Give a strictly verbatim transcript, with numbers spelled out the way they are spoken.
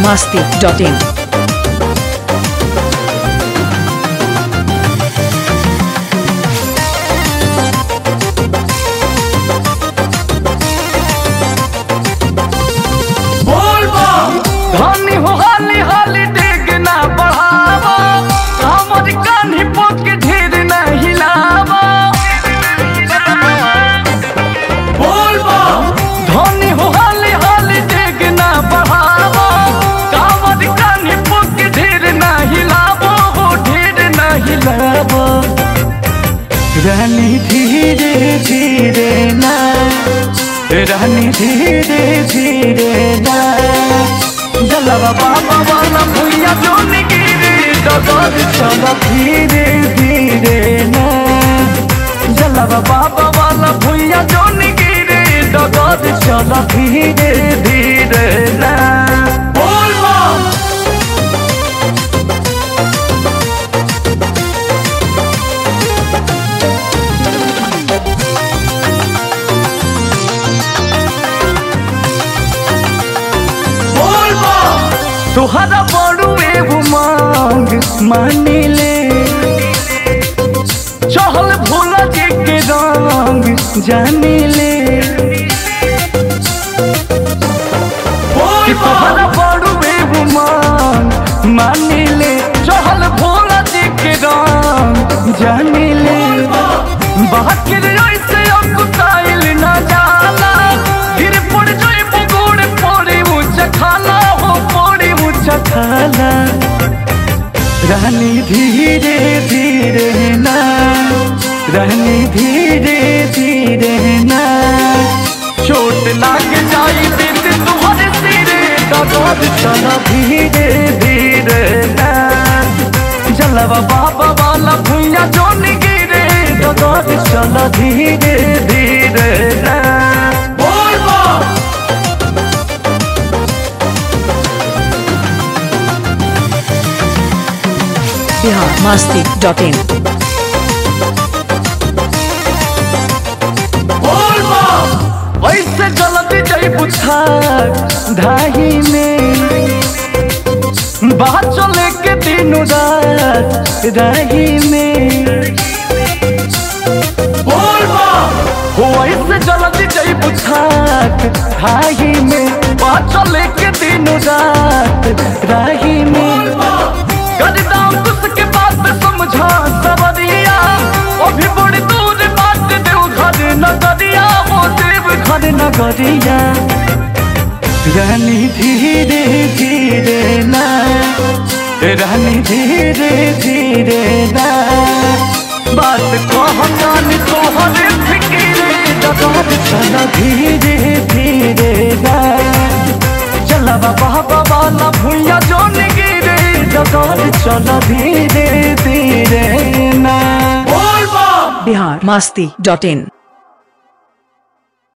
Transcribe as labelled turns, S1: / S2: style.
S1: masti dot in.
S2: धनी हो हाली हाली देख ना बढ़ावा, हमर कान्ही पोके ढेर ना हिलावा। धनी हो हाली हाली देख ना बढ़ावा, हमर कान्ही पोके ढेर ना हिलावा, हो ढेर ना हिलावा। रानी धीरे धीरे ना, रानी धीरे धीरे ना, जलवा बाबा वाला भैया जो निगिरे डगर चला धीरे धीरे ना। जलवा बाबा वाला भैया जो निगिरे डगर चला धीरे धीरे ना। तुहरा बड़ुए उमंग मानी ले, चहल भोला जी के रंग जानी ले। तुहरा बड़ुए उमंग मानी ले, चहल भोला जी के रंग जानी ले। बाकिर ऐसे अकुताइल ना जाला, गिर पड़ जाए बगोड़ पड़े ऊंचा खाला हो पड़े ऊंचा खाला। रानी धीरे धीरे ना, रानी धीरे धीरे ना, चोट लाग जाई दिल तुम्हारे सिरे डगर चला धीरे धीरे ना। जलवा बाबा वाला भैया जो निगिरे डगर चला धीरे धीरे ना।
S1: Bihar masti dot in.
S2: वैसे जल्दी जाई बुझार धाही में, बाहर चले के दिनों रात राही में। हो वैसे जल्दी जाई बुझार धाही में, बाहर चले के दिनों रात राही में। गजदाम उसके बात समझा सवरिया, अभी बड़ी दूर बात देव घर नगरिया, वो देव घर नगरिया। रानी धीरे धीरे ना, रानी धीरे धीरे ना, बात कहनी तोहरे फिक्रे डगर चला धीरे धीरे ना। चला बाबा वाला भैया जो निगिरे डगर चला धीरे धीरे ना।
S1: Bihar masti dot in.